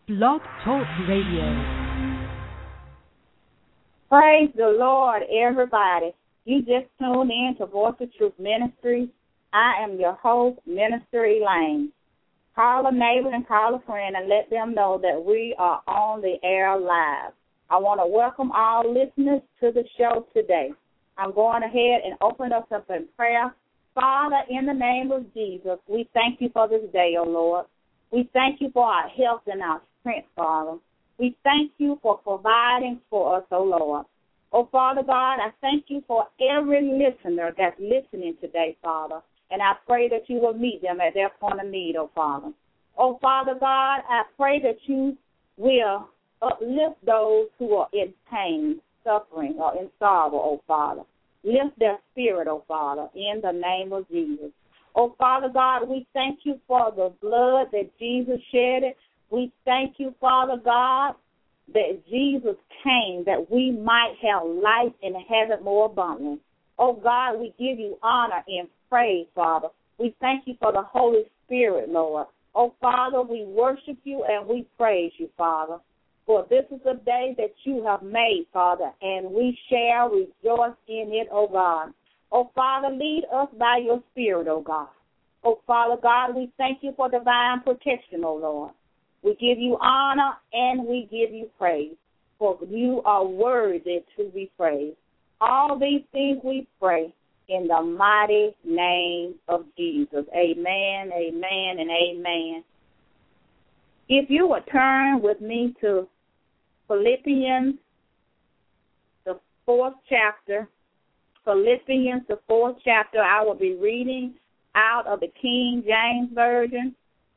Blog Talk Radio. Praise the Lord, everybody. You just tuned in to Voice of Truth Ministry. I am your host, Minister Elaine. Call a neighbor and call a friend and let them know that we are on the air live. I want to welcome all listeners to the show today. I'm going ahead and open us up in prayer. Father, in the name of Jesus, we thank you for this day, O Lord. We thank you for our health and our strength, Father. We thank you for providing for us, O Lord. Oh, Father God, I thank you for every listener that's listening today, Father. And I pray that you will meet them at their point of need, oh, Father. Oh, Father God, I pray that you will uplift those who are in pain, suffering, or in sorrow, oh, Father. Lift their spirit, oh, Father, in the name of Jesus. Oh, Father God, we thank you for the blood that Jesus shed. We thank you, Father God, that Jesus came that we might have life and have it more abundantly. Oh, God, we give you honor and praise, Father. We thank you for the Holy Spirit, Lord. Oh, Father, we worship you and we praise you, Father. For this is a day that you have made, Father, and we shall rejoice in it, oh, God. Oh, Father, lead us by your Spirit, oh, God. Oh, Father God, we thank you for divine protection, oh, Lord. We give you honor and we give you praise, for you are worthy to be praised. All these things we pray in the mighty name of Jesus. Amen, amen, and amen. If you would turn with me to Philippians, the 4th chapter. Philippians, the 4th chapter, I will be reading out of the King James Version.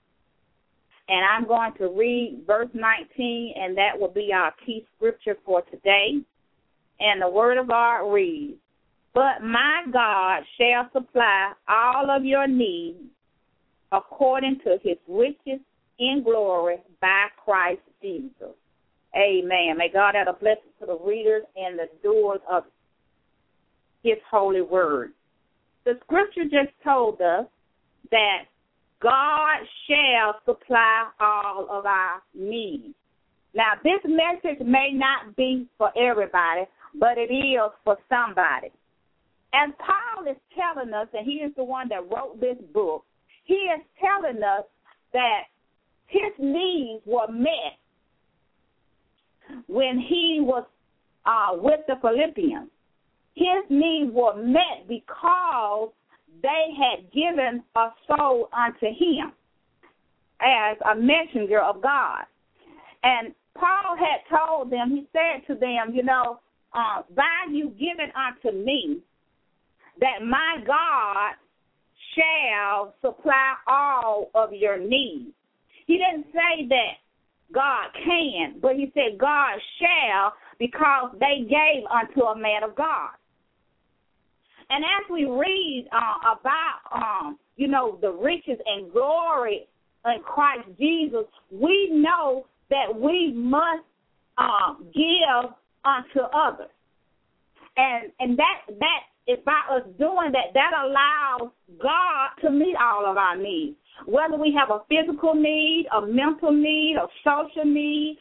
And I'm going to read verse 19, and that will be our key scripture for today. And the word of God reads, "But my God shall supply all of your needs according to his riches in glory by Christ Jesus." Amen. May God add a blessing to the readers and the doers of his holy word. The scripture just told us that God shall supply all of our needs. Now, this message may not be for everybody, but it is for somebody. As Paul is telling us, and he is the one that wrote this book, he is telling us that his needs were met when he was with the Philippians. His needs were met because they had given a soul unto him as a messenger of God. And Paul had told them, he said to them, by you giving unto me, that my God shall supply all of your needs. He didn't say that God can, but he said God shall, because they gave unto a man of God. And as we read about, the riches and glory in Christ Jesus, we know that we must give unto others. And that is by us doing that, that allows God to meet all of our needs. Whether we have a physical need, a mental need, a social need,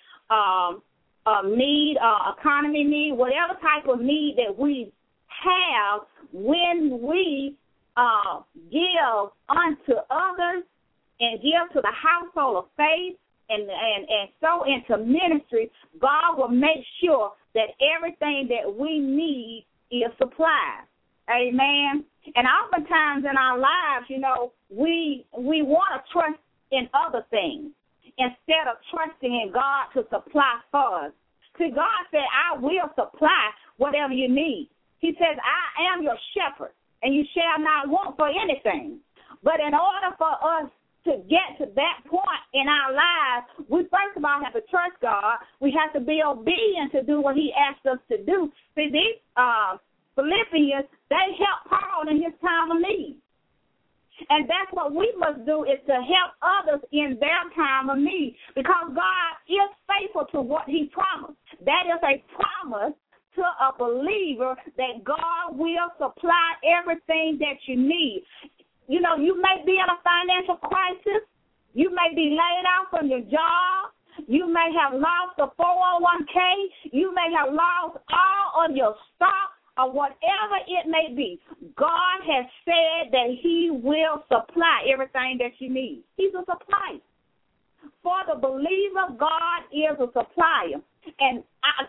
economy need, whatever type of need that we have, when we give unto others and give to the household of faith and so into ministry, God will make sure that everything that we need is supplied. Amen. And oftentimes in our lives, we want to trust in other things instead of trusting in God to supply for us. See, God said, I will supply whatever you need. He says, I am your shepherd, and you shall not want for anything. But in order for us to get to that point in our lives, we first of all have to trust God. We have to be obedient to do what he asked us to do. See, these Philippians, they helped Paul in his time of need. And that's what we must do, is to help others in their time of need, because God is faithful to what he promised. That is a promise to a believer that God will supply everything that you need. You may be in a financial crisis. You may be laid off from your job. You may have lost a 401k. You may have lost all of your stock or whatever it may be. God has said that he will supply everything that you need. He's a supplier. For the believer, God is a supplier. And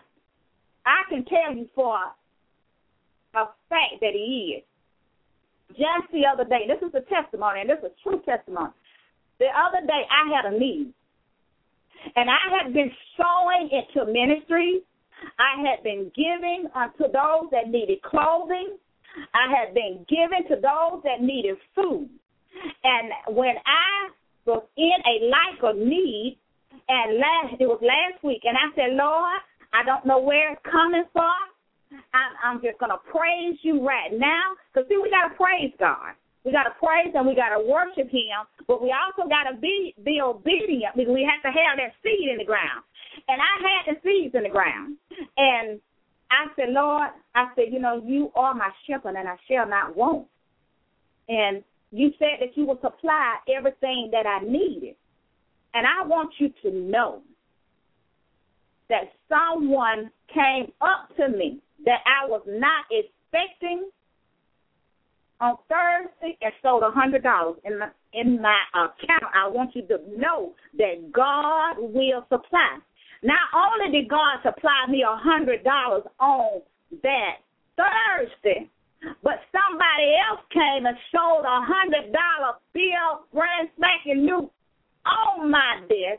I can tell you for a fact that he is. Just the other day, this is a testimony, and this is a true testimony. The other day, I had a need. And I had been sowing into ministries. I had been giving to those that needed clothing. I had been giving to those that needed food. And when I was in a lack of need, and it was last week, and I said, Lord, I don't know where it's coming from. I'm just going to praise you right now. Because, see, we got to praise God. We got to praise him. We got to worship him. But we also got to be obedient because we have to have that seed in the ground. And I had the seeds in the ground. And I said, Lord, you are my shepherd and I shall not want. And you said that you will supply everything that I needed. And I want you to know that someone came up to me that I was not expecting on Thursday and sold $100 in my account. I want you to know that God will supply. Not only did God supply me $100 on that Thursday, but somebody else came and sold $100 bill, brand spanking new, on my desk,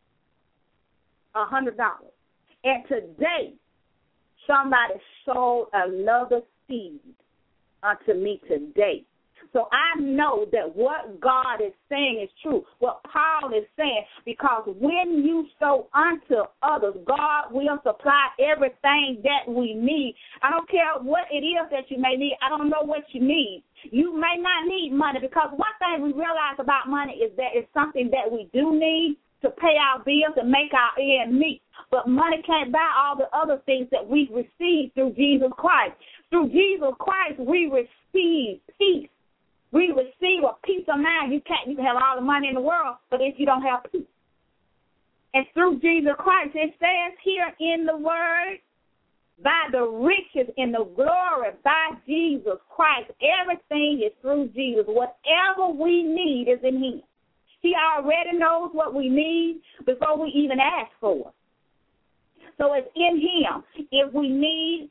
$100. And today, somebody sold another seed unto me today. So I know that what God is saying is true, what Paul is saying, because when you sow unto others, God will supply everything that we need. I don't care what it is that you may need. I don't know what you need. You may not need money, because one thing we realize about money is that it's something that we do need to pay our bills and make our ends meet. But money can't buy all the other things that we've received through Jesus Christ. Through Jesus Christ, we receive peace. We receive a peace of mind. You can have all the money in the world, but if you don't have peace. And through Jesus Christ, it says here in the Word, by the riches in the glory by Jesus Christ, everything is through Jesus. Whatever we need is in him. He already knows what we need before we even ask for it. So it's in him. If we need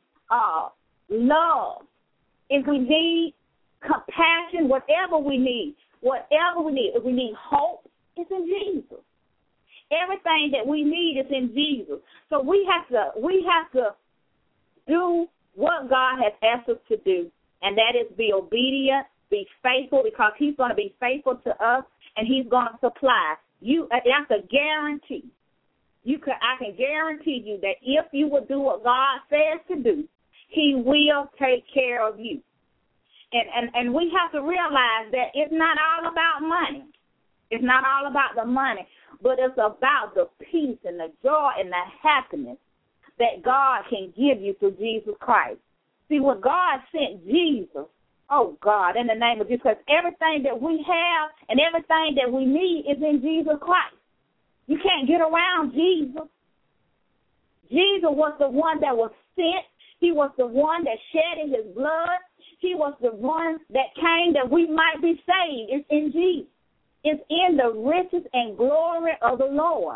love, if we need compassion, whatever we need, if we need hope, it's in Jesus. Everything that we need is in Jesus. So we have to do what God has asked us to do, and that is be obedient, be faithful, because he's going to be faithful to us, and he's going to supply. That's a guarantee. I can guarantee you that if you will do what God says to do, he will take care of you. And we have to realize that it's not all about money. It's not all about the money, but it's about the peace and the joy and the happiness that God can give you through Jesus Christ. See, when God sent Jesus, oh, God, in the name of Jesus Christ, everything that we have and everything that we need is in Jesus Christ. You can't get around Jesus. Jesus was the one that was sent. He was the one that shedded his blood. He was the one that came that we might be saved. It's in Jesus. It's in the riches and glory of the Lord.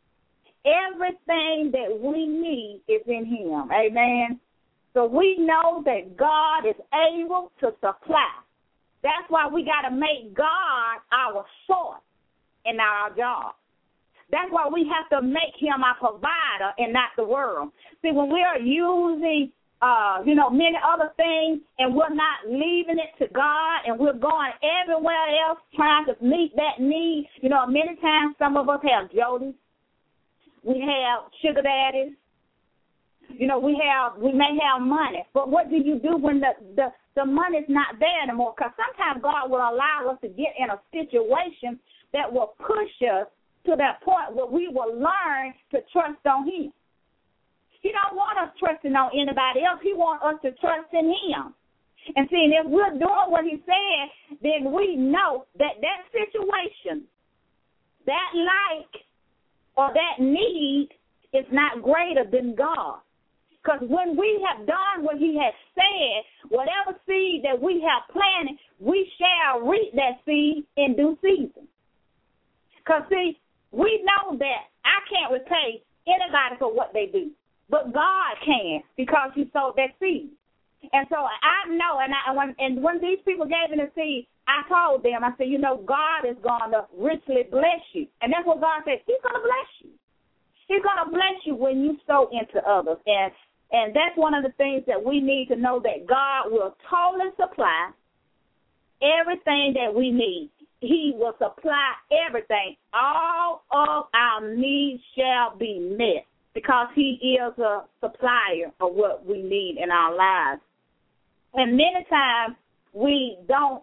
Everything that we need is in him. Amen. So we know that God is able to supply. That's why we got to make God our source in our job. That's why we have to make him our provider and not the world. See, when we are using, many other things and we're not leaving it to God and we're going everywhere else trying to meet that need, many times some of us have jodies. We have sugar daddies. We may have money. But what do you do when the money's not there anymore? Because sometimes God will allow us to get in a situation that will push us to that point where we will learn to trust on him. He don't want us trusting on anybody else. He wants us to trust in him. And see, if we're doing what he said, then we know that situation, that like or that need is not greater than God. Because when we have done what he has said, whatever seed that we have planted, we shall reap that seed in due season. Because, see, we know that I can't repay anybody for what they do, but God can, because he sowed that seed. And so I know, and when these people gave me the seed, I told them, I said, you know, God is going to richly bless you. And that's what God said. He's going to bless you. He's going to bless you when you sow into others. And that's one of the things that we need to know, that God will totally supply everything that we need. He will supply everything. All of our needs shall be met, because he is a supplier of what we need in our lives. And many times we don't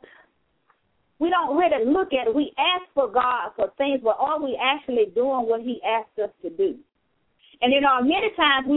really look at it. We ask for God for things, but are we actually doing what he asked us to do? And, you know, many times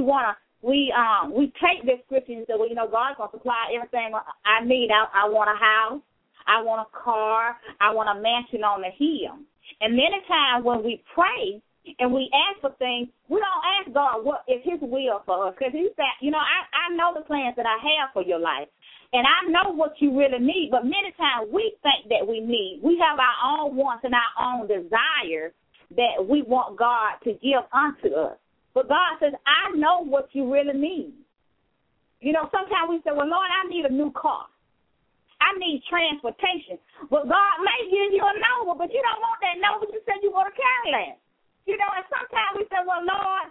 we take this scripture and say, well, you know, God's going to supply everything I need. I want a house. I want a car. I want a mansion on the hill. And many times when we pray and we ask for things, we don't ask God what is his will for us. Because he said, you know, I know the plans that I have for your life. And I know what you really need. But many times we think that we need. We have our own wants and our own desires that we want God to give unto us. But God says, I know what you really need. You know, sometimes we say, well, Lord, I need a new car. I need transportation. But God may give you a Nova, but you don't want that Nova. You said you want a Cadillac. You know, and sometimes we say, well, Lord,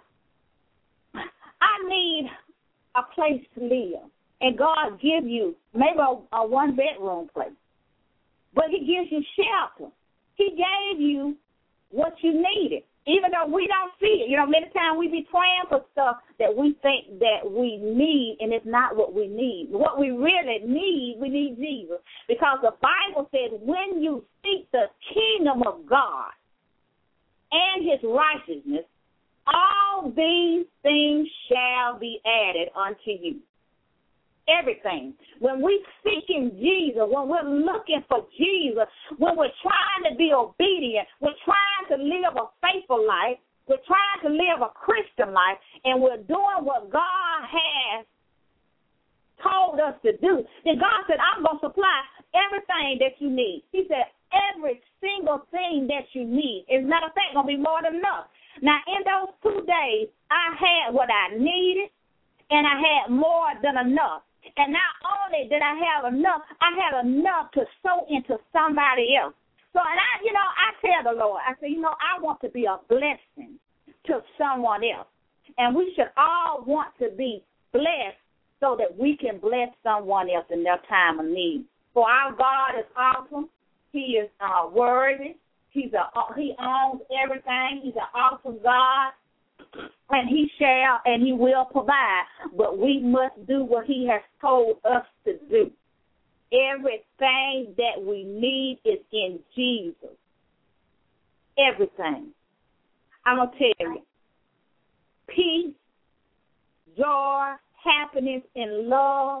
I need a place to live. And God give you maybe a one-bedroom place. But he gives you shelter. He gave you what you needed, even though we don't see it. You know, many times we be praying for stuff that we think that we need, and it's not what we need. What we really need, we need Jesus. Because the Bible says when you seek the kingdom of God and his righteousness, all these things shall be added unto you. Everything. When we seeking Jesus, when we're looking for Jesus, when we're trying to be obedient, we're trying to live a faithful life, we're trying to live a Christian life, and we're doing what God has told us to do, then God said, I'm going to supply everything that you need. He said, every single thing that you need. As a matter of fact, going to be more than enough. Now, in those 2 days, I had what I needed, and I had more than enough. And not only did I have enough, I had enough to sow into somebody else. So, and I tell the Lord, I say, I want to be a blessing to someone else. And we should all want to be blessed so that we can bless someone else in their time of need. For our God is awesome. He is worthy. He owns everything. He's an awesome God. And he shall and he will provide. But we must do what he has told us to do. Everything that we need is in Jesus. Everything. I'm going to tell you. Peace, joy, happiness, and love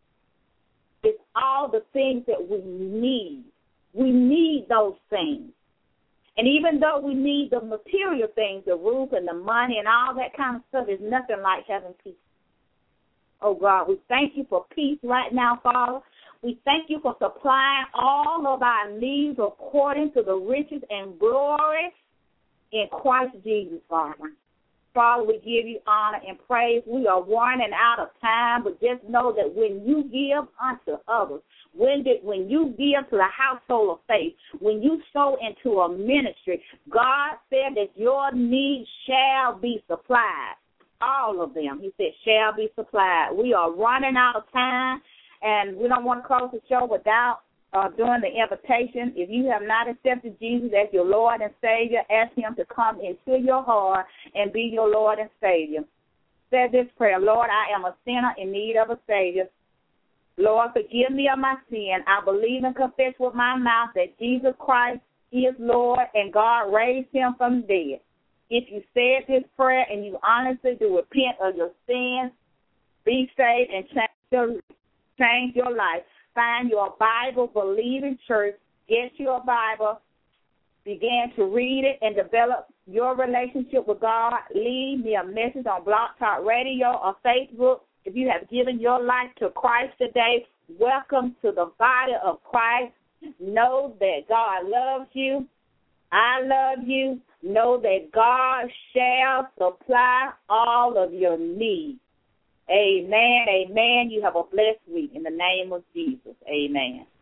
is all the things that we need. We need those things. And even though we need the material things, the roof and the money and all that kind of stuff, is nothing like having peace. Oh, God, we thank you for peace right now, Father. We thank you for supplying all of our needs according to the riches and glory in Christ Jesus, Father. Father, we give you honor and praise. We are running out of time, but just know that when you give unto others, when you give to the household of faith, when you sow into a ministry, God said that your needs shall be supplied. All of them, he said, shall be supplied. We are running out of time, and we don't want to close the show without doing the invitation. If you have not accepted Jesus as your Lord and Savior, ask him to come into your heart and be your Lord and Savior. Say this prayer: Lord, I am a sinner in need of a Savior. Lord, forgive me of my sin. I believe and confess with my mouth that Jesus Christ is Lord and God raised him from the dead. If you said this prayer and you honestly do repent of your sins, be saved and change your life. Find your Bible-believing church, get your Bible, begin to read it, and develop your relationship with God, leave me a message on Blog Talk Radio or Facebook. If you have given your life to Christ today, welcome to the body of Christ. Know that God loves you. I love you. Know that God shall supply all of your needs. Amen, amen. You have a blessed week in the name of Jesus. Amen.